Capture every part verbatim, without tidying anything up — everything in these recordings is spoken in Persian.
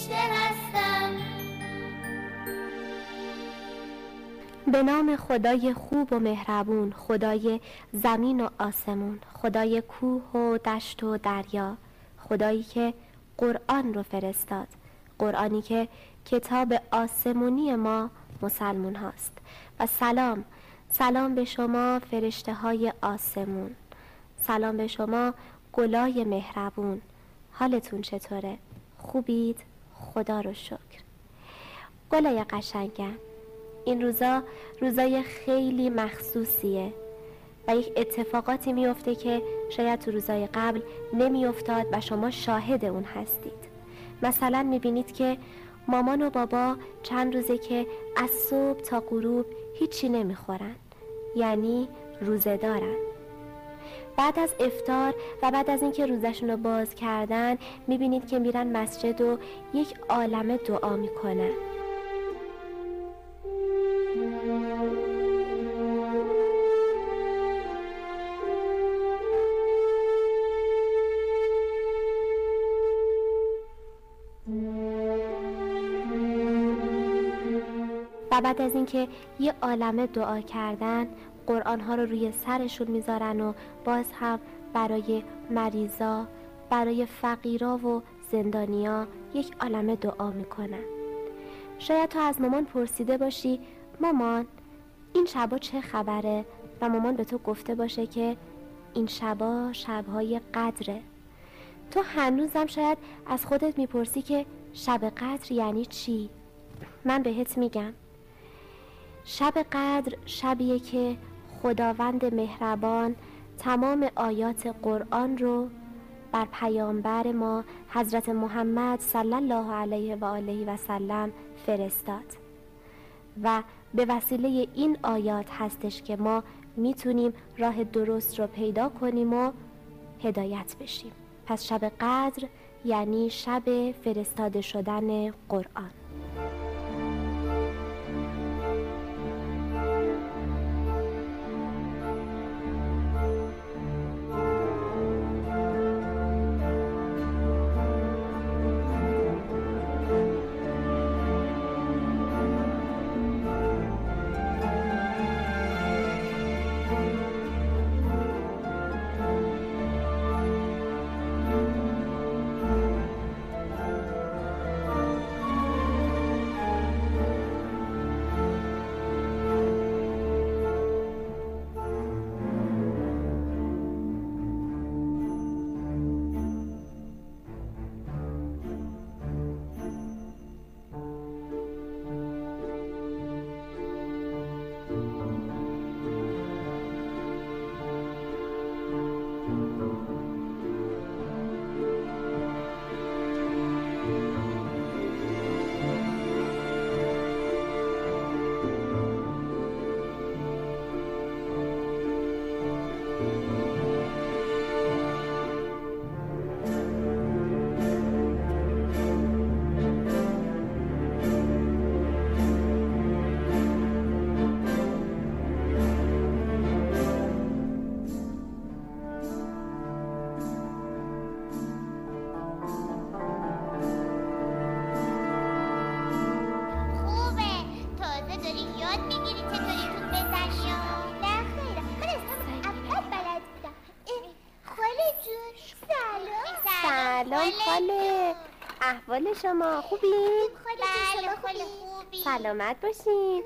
فرشته هستم. به نام خدای خوب و مهربون، خدای زمین و آسمون، خدای کوه و دشت و دریا، خدایی که قرآن رو فرستاد، قرآنی که کتاب آسمونی ما مسلمون هاست. و سلام، سلام به شما فرشته های آسمون، سلام به شما گلای مهربون. حالتون چطوره؟ خوبید؟ خدا رو شکر. گلای قشنگم، این روزا روزای خیلی مخصوصیه و یک اتفاقاتی میفته که شاید تو روزای قبل نمیافتاد و شما شاهد اون هستید. مثلا میبینید که مامان و بابا چند روزه که از صبح تا غروب هیچی نمیخورن، یعنی روزه دارن. بعد از افطار و بعد از اینکه روزشون رو باز کردن میبینید که میرن مسجد و یک عالمه دعا میکنن. و بعد از اینکه یه عالمه دعا کردن قرآن ها رو روی سرشون میذارن و باز هم برای مریضا، برای فقیرا و زندانیا یک عالمه دعا میکنن. شاید تو از مامان پرسیده باشی مامان این شبا چه خبره؟ و مامان به تو گفته باشه که این شبا شبهای قدره. تو هنوزم شاید از خودت میپرسی که شب قدر یعنی چی؟ من بهت میگم شب قدر شبیه که خداوند مهربان تمام آیات قرآن رو بر پیامبر ما حضرت محمد صلی الله علیه و آله و سلم فرستاد و به وسیله این آیات هستش که ما میتونیم راه درست رو پیدا کنیم و هدایت بشیم. پس شب قدر یعنی شب فرستاده شدن قرآن. خاله، احوال شما خوبین؟ بله خاله خوبی. سلامت باشین.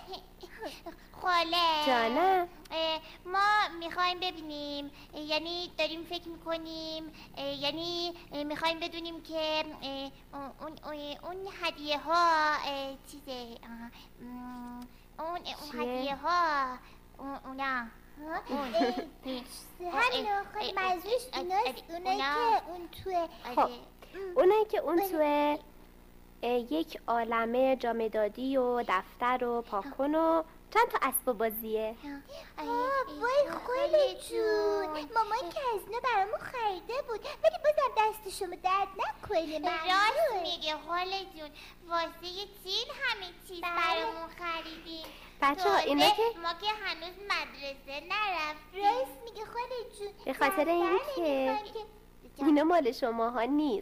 خاله جانم، ما میخوایم ببینیم، یعنی داریم فکر میکنیم، یعنی میخوایم بدونیم که اون اون هدیه ها چیزه، اون اون هدیه ها اونا همینو خیلی منظورش ایناست، اونایی که اون توه. خب اونایی که اون توه یک عالمه جامدادی و دفتر و پاکن و چند تا اسباب بازیه. وای خاله جون، مامان که از اینا برامون خریده بود، ولی بازم دست شما درد نکنه. راست میگه خاله جون، واسه چین همه چیز برامون خریدیم. بچه ها اینا که ما که هنوز مدرسه نرفتیم. راست میگه خاله جون، به خاطر این که اینا مال شما ها نیست،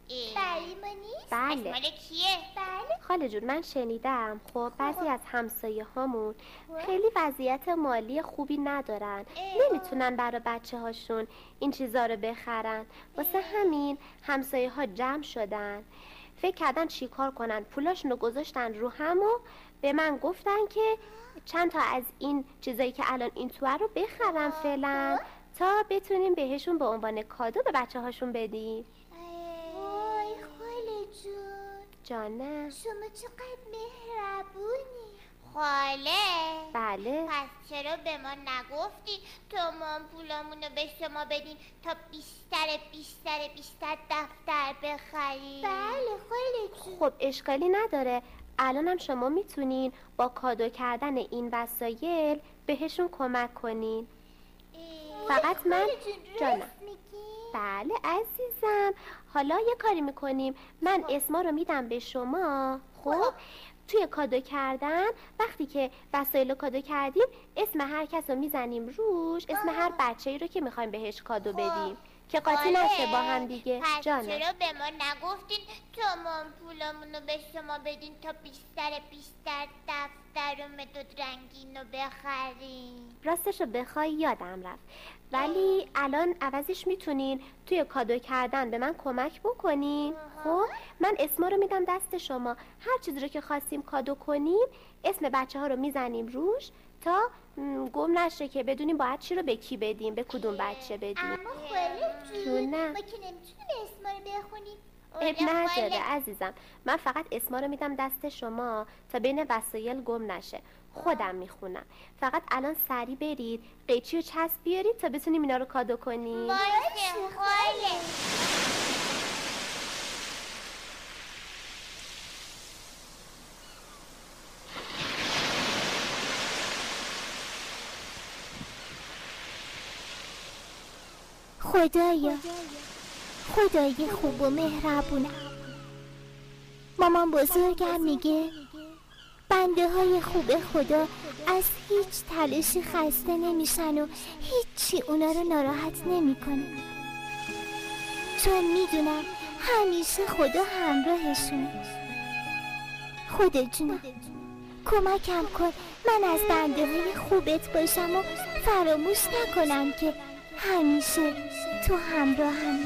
برای ما نیست؟ بله. مال کیه؟ بله. خاله جون من شنیدم خب بعضی از همسایه هامون خیلی وضعیت مالی خوبی ندارن، نمیتونن برای بچه هاشون این چیزا رو بخرن، واسه همین همسایه ها جمع شدن، فکر کردن چی کار کنن، پولاشونو گذاشتن رو هم و به من گفتن که چند تا از این چیزایی که الان این توه رو بخرن فعلا تا بتونیم بهشون به عنوان کادو به بچه هاشون بدیم. وای خاله جون، جانم. شما چقدر مهربونی. خاله بله. پس چرا به ما نگفتی تا ما پولامونو به شما بدیم تا بیشتر بیشتر بیشتر دفتر بخریم؟ بله خاله جون. خب اشکالی نداره، الانم شما میتونین با کادو کردن این وسایل بهشون کمک کنین. فقط من جانم. بله عزیزم، حالا یه کاری میکنیم، من اسما رو میدم به شما. خب توی کادو کردن وقتی که وسایل رو کادو کردیم اسم هر کس رو میزنیم روش، اسم هر بچه‌ای رو که میخوایم بهش کادو بدیم که قاطی نشه با هم دیگه. پس جانم. چرا به ما نگفتین تا ما پولامونو به شما بدین تا بیشتر بیشتر دفتر و مداد رنگین رو بخریم؟ راستشو بخوای یادم رفت، ولی الان عوضش میتونین توی کادو کردن به من کمک بکنین. خب من اسما رو میدم دست شما، هر چیزی رو که خواستیم کادو کنیم اسم بچه ها رو میزنیم روش تا گم نشه که بدونیم باید چی رو به کی بدیم، به کدوم بچه بدیم. اما خاله جون نه. ما که نمیتونیم اسما رو بخونیم. اب نداره عزیزم، من فقط اسما رو میدم دست شما تا بین وسایل گم نشه، خودم میخونم. فقط الان سری برید قیچی و چسب بیارید تا بتونیم اینا رو کادو کنیم. باشه خاله. خدایا خدای خوب و مهربونم. مامان بزرگم میگه بنده های خوب خدا از هیچ تلاشی خسته نمیشن و هیچی اونا رو ناراحت نمیکنه، چون میدونم همیشه خدا همراهشونه. خدا جونم کمکم کن من از بنده های خوبت باشم و فراموش نکنم که همیشه تو همراهم.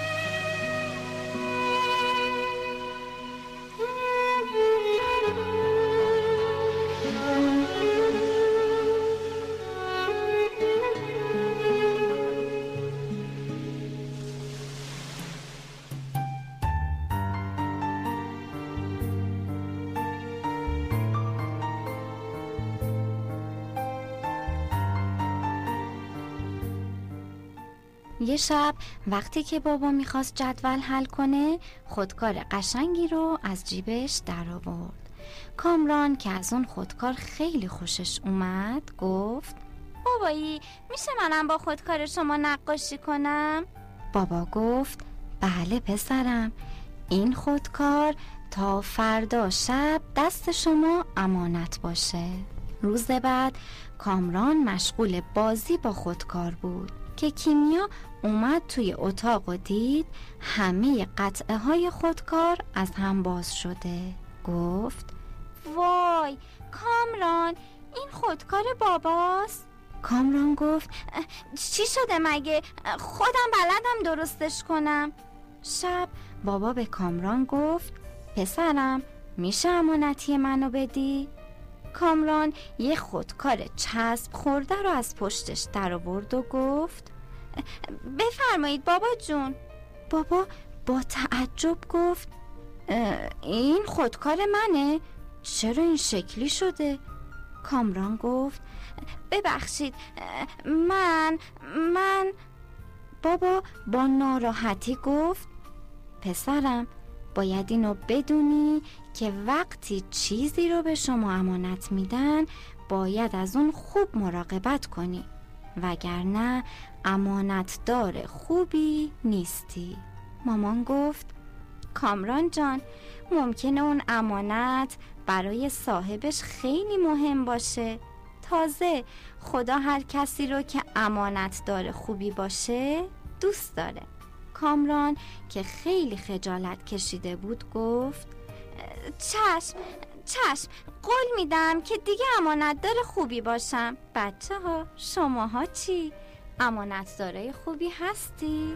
یه شب وقتی که بابا میخواست جدول حل کنه خودکار قشنگی رو از جیبش در آورد. کامران که از اون خودکار خیلی خوشش اومد گفت بابایی میشه منم با خودکار شما نقاشی کنم؟ بابا گفت بله پسرم، این خودکار تا فردا شب دست شما امانت باشه. روز بعد کامران مشغول بازی با خودکار بود که کیمیا اومد توی اتاق و دید همه قطعه های خودکار از هم باز شده. گفت وای کامران این خودکار باباست؟ کامران گفت چی شده مگه؟ خودم بلدم درستش کنم. شب بابا به کامران گفت پسرم میشه امانتی منو بدی؟ کامران یه خودکار چسب خورده رو از پشتش در آورد و گفت بفرمایید بابا جون. بابا با تعجب گفت این خودکار منه؟ چرا این شکلی شده؟ کامران گفت ببخشید من من بابا با ناراحتی گفت پسرم باید اینو بدونی که وقتی چیزی رو به شما امانت میدن باید از اون خوب مراقبت کنی، وگرنه امانتدار خوبی نیستی. مامان گفت کامران جان ممکنه اون امانت برای صاحبش خیلی مهم باشه، تازه خدا هر کسی رو که امانتدار خوبی باشه دوست داره. کامران که خیلی خجالت کشیده بود گفت چشم چشم، قول میدم که دیگه امانتدار خوبی باشم. بچه ها شماها چی؟ امانتدارای خوبی هستید؟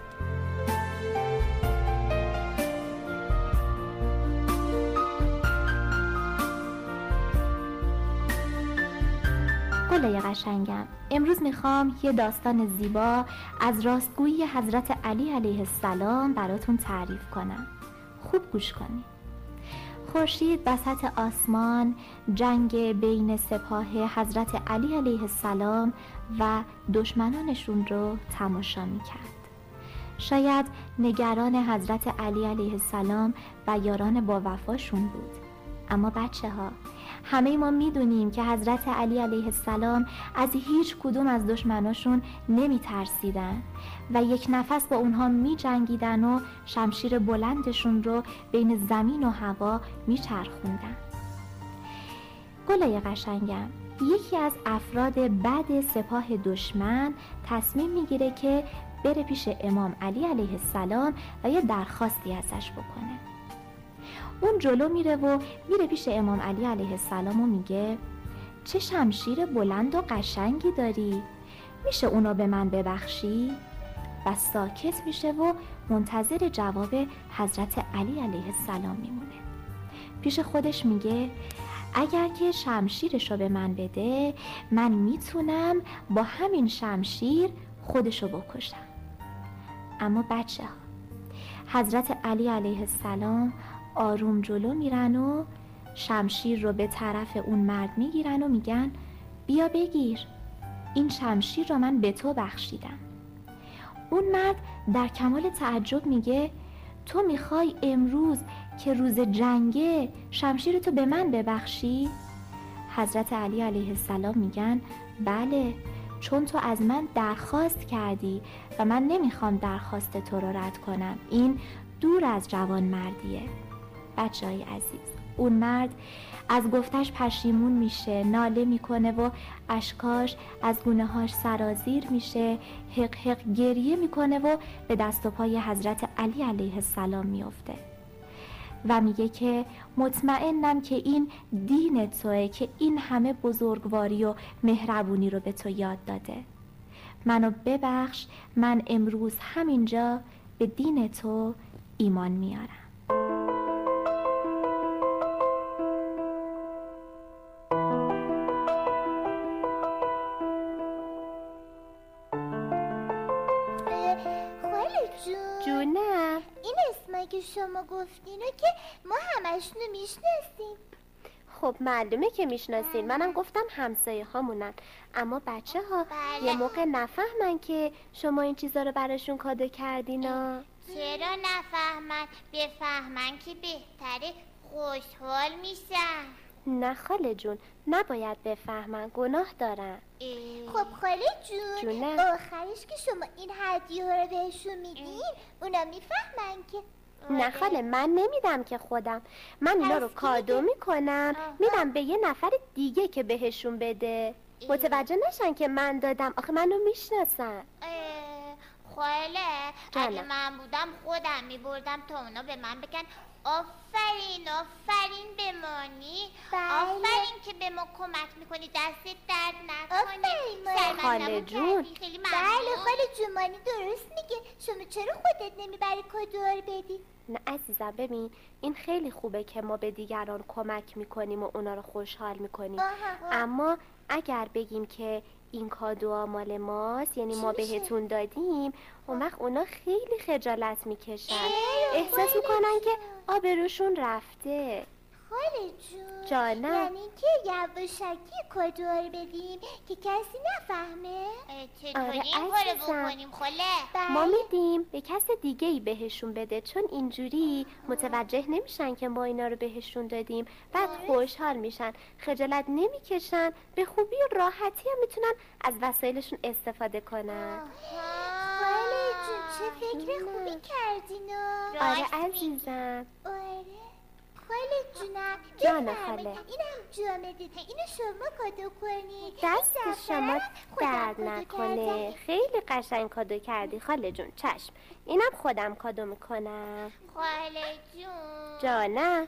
گلای قشنگم، امروز میخوام یه داستان زیبا از راستگویی حضرت علی علیه السلام براتون تعریف کنم. خوب گوش کنید. خورشید وسط آسمان جنگ بین سپاه حضرت علی علیه السلام و دشمنانشون رو تماشا میکرد. شاید نگران حضرت علی علیه السلام و یاران با وفاشون بود. اما بچه ها، همه ما میدونیم که حضرت علی علیه السلام از هیچ کدوم از دشمناشون نمی ترسیدن و یک نفس با اونها می جنگیدن و شمشیر بلندشون رو بین زمین و هوا می چرخوندن. گلای قشنگم، یکی از افراد بد سپاه دشمن تصمیم میگیره که بره پیش امام علی علیه السلام و یه درخواستی ازش بکنه. اون جلو میره و میره پیش امام علی علیه السلام و میگه چه شمشیر بلند و قشنگی داری، میشه اونو به من ببخشی؟ و ساکت میشه و منتظر جواب حضرت علی علیه السلام میمونه. پیش خودش میگه اگر که شمشیرشو به من بده، من میتونم با همین شمشیر خودشو بکشم. اما بچه ها، حضرت علی علیه السلام آروم جلو میرن و شمشیر رو به طرف اون مرد میگیرن و میگن بیا بگیر، این شمشیر رو من به تو بخشیدم. اون مرد در کمال تعجب میگه تو میخوای امروز که روز جنگه شمشیر تو به من ببخشی؟ حضرت علی علیه السلام میگن بله، چون تو از من درخواست کردی و من نمیخوام درخواست تو رو رد کنم. این دور از جوان مردیه. بچه های عزیز، اون مرد از گفتش پشیمون میشه، ناله میکنه و اشکاش از گونه هاش سرازیر میشه، حق حق گریه میکنه و به دست و پای حضرت علی علیه السلام میفته و میگه که مطمئنم که این دین توئه که این همه بزرگواری و مهربونی رو به تو یاد داده. منو ببخش، من امروز همینجا به دین تو ایمان میارم. جونم، این اسمایی که شما گفتینو که ما همشونو میشناسیم. خب معلومه که میشناسین، منم گفتم همسایه هامونن. اما بچه ها بله. یه موقع نفهمن که شما این چیزا رو براشون کادو کردینا. چرا نفهمن؟ بفهمن که بهتره، خوشحال میشن. نه خاله جون، نباید بفهمن، گناه دارن. خب خاله جون، جونم. آخرش که شما این هدیه ها رو بهشون میدین اونا میفهمن که نه خاله، من نمیدم که خودم، من اینا رو پس کادو دیگه. میکنم، آها. میدم به یه نفر دیگه که بهشون بده. متوجه نشن که من دادم، آخه منو میشناسن. خاله، جانم. اگه من بودم خودم میبردم تا اونا به من بگن آفرین آفرین بمانی، بله. آفرین که به ما کمک میکنی، دستت درد نکنه. آفرین مامان. سرمندمون خاله جون. کردی، خیلی بله ممنون. خاله جون، مانی درست میگه. شما چرا خودت نمیبری کادوها رو بدی؟ نه عزیزم، ببین این خیلی خوبه که ما به دیگران کمک میکنیم و اونا رو خوشحال میکنیم. آها. اما اگر بگیم که این کادوها مال ماست، یعنی چی ما میشه؟ بهتون دادیم، اون وقت اونا خیلی خجالت میکشن، ای، احساس خاله میکنن که جون. آبروشون رفته. خاله جون، جانم. یعنی که یواشکی کادوها رو بدیم که کسی نفهمه؟ اه، چطوری آره، این کارو عزیزم. بکنیم خاله؟ بله. ما میدیم به کس دیگه ای بهشون بده، چون اینجوری متوجه نمیشن که ما اینا رو بهشون دادیم، بعد خوشحال میشن، خجالت نمیکشن، به خوبی و راحتی هم میتونن از وسایلشون استفاده کنن. خاله جون، چه فکر خوبی کردینا. آره راست میگی. عزیزم. آره خاله جون، جونم جان خاله. اینم جامدید، اینو شما کادو کنید. دست شما درد نکنه، خیلی قشنگ کادو کردی خاله جون. چشم، اینم خودم کادو میکنم. خاله جون جانم.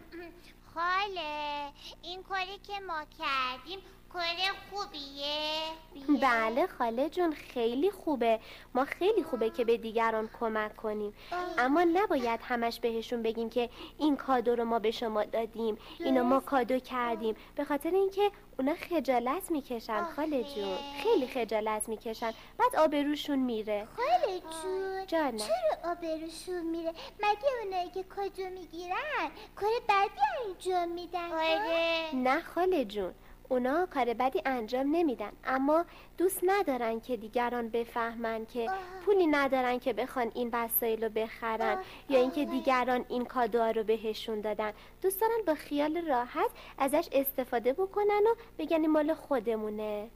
خاله این کاری که ما کردیم کار خوبیه؟ بله خاله جون، خیلی خوبه. ما خیلی خوبه که به دیگران کمک کنیم، اما نباید همش بهشون بگیم که این کادو رو ما به شما دادیم، اینو ما کادو کردیم، به خاطر اینکه اونا خجالت میکشن خاله جون، خیلی خجالت میکشن، بعد آبروشون میره. خاله جون جانم. چرا آبروشون میره؟ مگه اونایی که کادو میگیرن کار بدی انجام میدن؟ آره. نه خاله جون، اونا کار بدی انجام نمیدن، اما دوست ندارن که دیگران بفهمن که پولی ندارن که بخوان این وسایل رو بخرن یا اینکه دیگران این کادوها رو بهشون دادن. دوست دارن با خیال راحت ازش استفاده بکنن و بگن مال خودمونه.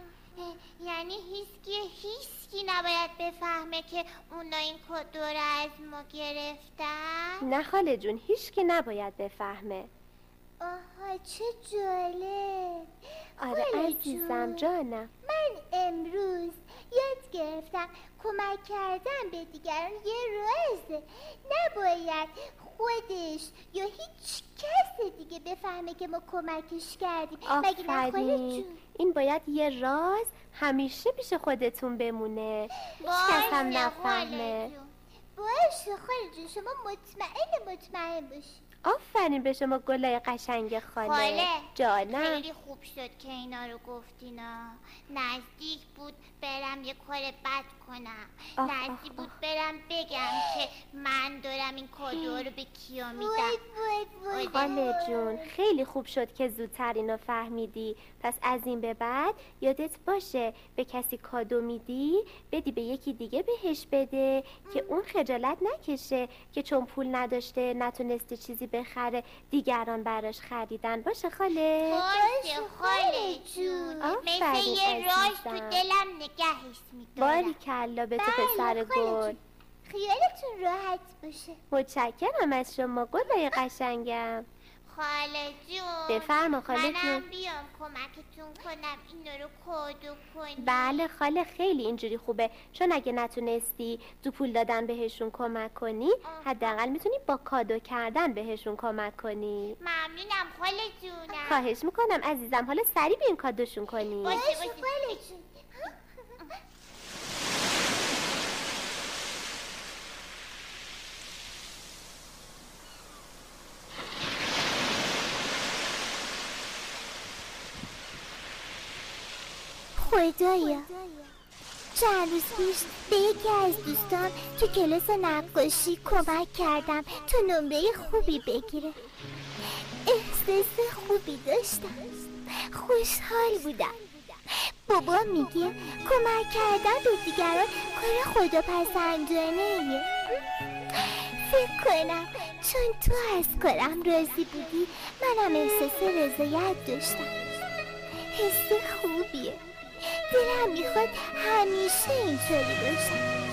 یعنی هیچکی هیچکی نباید بفهمه که اونا این کادو رو از ما گرفتن؟ نه خاله جون، هیچکی نباید بفهمه. آها چه جالب. آره عزیزم جانم. من امروز یاد گرفتم کمک کردن به دیگران یه رازه، نباید خودش یا هیچ کس دیگه بفهمه که ما کمکش کردیم. مگه نه خاله جون؟ این باید یه راز همیشه پیش خودتون بمونه، هیچ کس هم نفهمه. باشه خاله جون، شما مطمئن مطمئن باشی. آفرین به شما گلای قشنگ خاله. خاله جانم. خیلی خوب شد که اینا رو گفتینا. نزدیک بود برم یه کار بد کنم. آه نزدیک آه بود آه. برم بگم که من دارم این کادو رو به کیا میدم. وای وای وای خاله جون خیلی خوب شد که زودتر اینو فهمیدی. پس از این به بعد یادت باشه به کسی کادو میدی بدی به یکی دیگه بهش بده که اون خجالت نکشه که چون پول نداشته نتونسته چیزی بخره دیگران براش خریدن. باشه خاله؟ باشه خاله جون، مثل آفرین یه راز تو عزیزم. دلم نگهش میدارم. باری کلا به تو بله، پسر خاله گل. جون. خیالتون راحت باشه. متشکرم از شما گلای قشنگم. خاله جون بفرما خاله منم جون. بیام کمکتون کنم اینا رو کادو کنی. بله خاله خیلی اینجوری خوبه، چون اگه نتونستی تو پول دادن بهشون کمک کنی حداقل میتونی با کادو کردن بهشون کمک کنی. ممنونم خاله جونم. خواهش میکنم عزیزم، حالا سریع بیاین کادوشون کنی. باشه باشه باشه. خاله جون. خدایا چند روز پیش به یکی از دوستان تو کلاس نقاشی کمک کردم تو نمره خوبی بگیره. احساس خوبی داشتم، خوشحال بودم. بابا میگه کمک کردن به دیگران کار خداپسندانه‌ایه. فکر کنم چون تو از کارم راضی بودی منم احساس رضایت داشتم. حس خوبیه، دلم میخواد همیشه اینطوری باشم.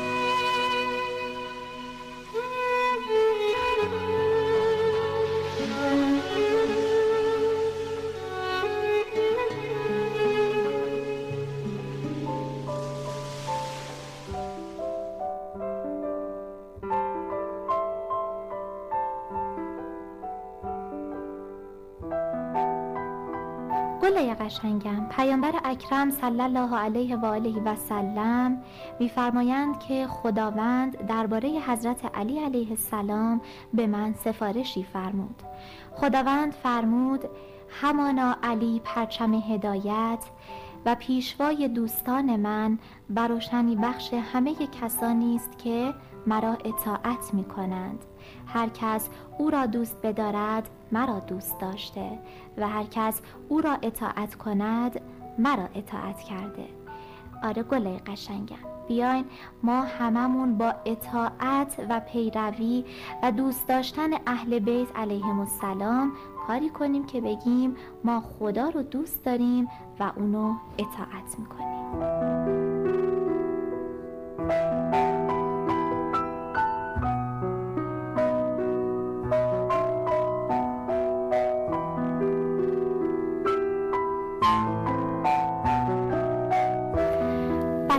گلای قشنگم، پیامبر اکرم صلی الله علیه و آله و سلم می‌فرمایند که خداوند درباره حضرت علی علیه السلام به من سفارشی فرمود. خداوند فرمود همانا علی پرچم هدایت و پیشوای دوستان من و روشنی بخش همه کسانی است که مرا اطاعت می کنند. هر کس او را دوست بدارد مرا دوست داشته و هر کس او را اطاعت کند مرا اطاعت کرده. آره گلای قشنگم، بیاین ما هممون با اطاعت و پیروی و دوست داشتن اهل بیت علیهم السلام کاری کنیم که بگیم ما خدا رو دوست داریم و اونو اطاعت میکنیم.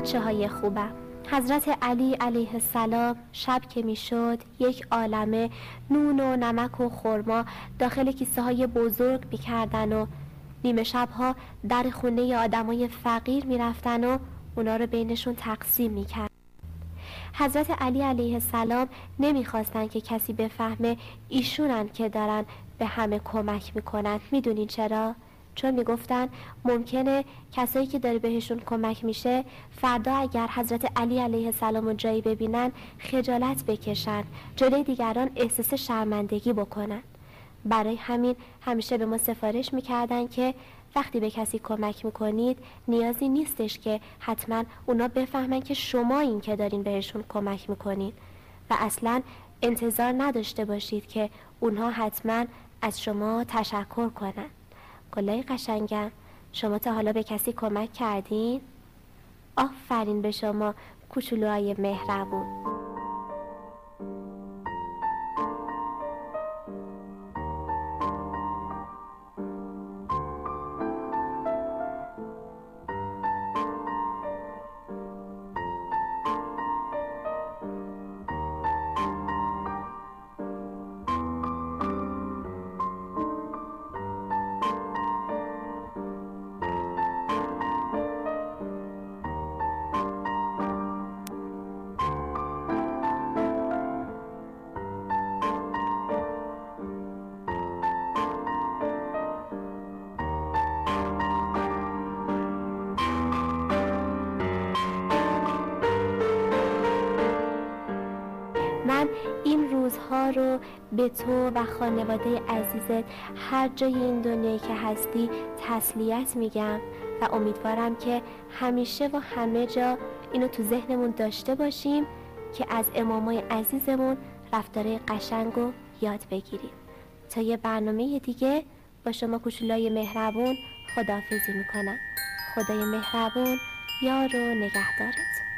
بچه های خوبم، حضرت علی علیه السلام شب که میشد یک عالمه نون و نمک و خرما داخل کیسه های بزرگ میکردن و نیمه شبها در خونه آدمای فقیر میرفتن و اونا رو بینشون تقسیم میکرد. حضرت علی علیه السلام نمیخواستن که کسی بفهمه ایشونن که دارن به همه کمک میکنن. میدونین چرا؟ چون میگفتن ممکنه کسایی که داره بهشون کمک میشه فردا اگر حضرت علی علیه السلام رو جایی ببینن خجالت بکشن، جلوی دیگران احساس شرمندگی بکنن. برای همین همیشه به ما سفارش میکردن که وقتی به کسی کمک میکنید نیازی نیستش که حتما اونا بفهمن که شما این که دارین بهشون کمک میکنید و اصلا انتظار نداشته باشید که اونها حتما از شما تشکر کنن. گلای قشنگم، شما تا حالا به کسی کمک کردین؟ آفرین به شما کوچولوهای مهربون. من این روزها رو به تو و خانواده عزیزت هر جای این دنیایی که هستی تسلیت میگم و امیدوارم که همیشه و همه جا اینو تو ذهنمون داشته باشیم که از امامای عزیزمون رفتار قشنگ رو یاد بگیریم. تا یه برنامه دیگه با شما کوچولای مهربون خداحافظی میکنم. خدای مهربون یار و نگهدارت.